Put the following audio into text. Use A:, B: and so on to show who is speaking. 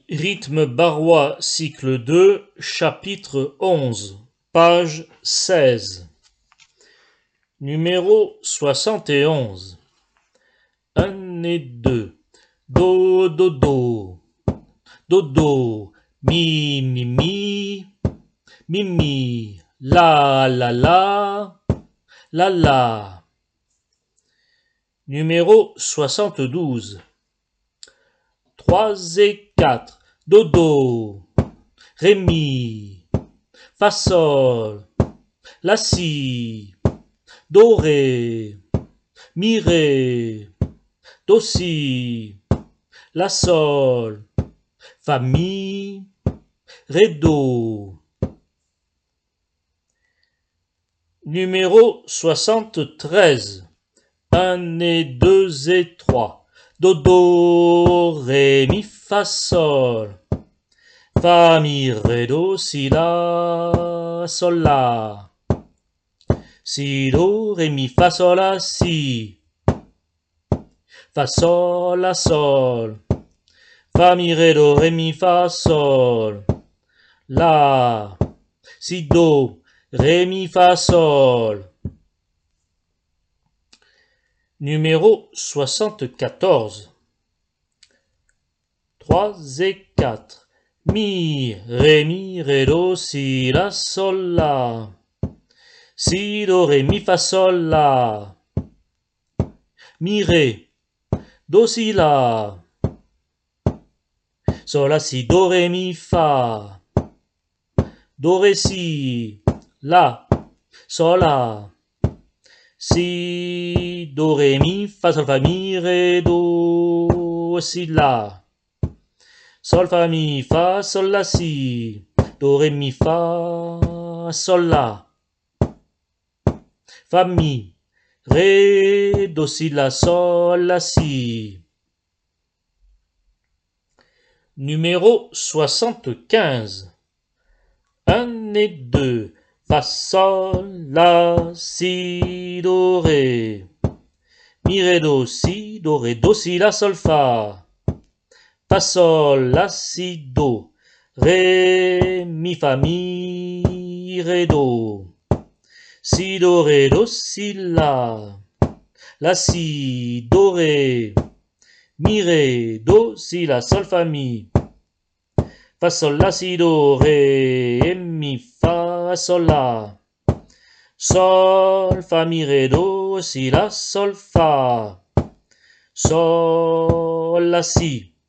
A: Rythme barrois, cycle 2, chapitre 11, page 16. Numéro 71. 1 et 2. Do, do, do. Do, do. Mi, mi, mi. Mi, mi. La, la, la. La, la. Numéro 72. 3 et 4. Do, do. Ré, mi. Fa, sol. La, si. Do, ré. Mi, ré. Do, si. La, sol. Fa, mi. Ré, do. Numéro 73. 1 et 2 et 3. Do, do, ré, mi, fa, sol. Fa, mi, ré, do, si, la, sol, la. Si, do, ré, mi, fa, sol, la, si. Fa, sol, la, sol. Fa, mi, ré, do, ré, mi, fa, sol. La. Si, do, ré, mi, fa, sol. Numéro 74. 3 et 4. Mi, ré, do, si, la, sol, la. Si, do, ré, mi, fa, sol, la. Mi, ré, do, si, la. Sol, la, si, do, ré, mi, fa. Do, ré, si, la. Sol, la. Si, do, ré, mi, fa, sol, fa, mi, ré, do, si, la. Sol, fa, mi, fa, sol, la, si. Do, ré, mi, fa, sol, la. Fa, mi, ré, do, si, la, sol, la, si. Numéro 75. 1 et 2. Fa, sol, la, si, do, ré. Mi, ré, do, si, la, sol, fa. Fa, sol, la, si, do. Ré, mi, fa, mi, ré, do. Si, do, ré, do, si, la. La, si, do, ré. Mi, ré, do, si, la, sol, fa, mi. Fa, sol, la, si, do, ré, mi, fa, sol, la. Sol, fa, mi, ré, do, si, la, sol, fa. Sol, la, si.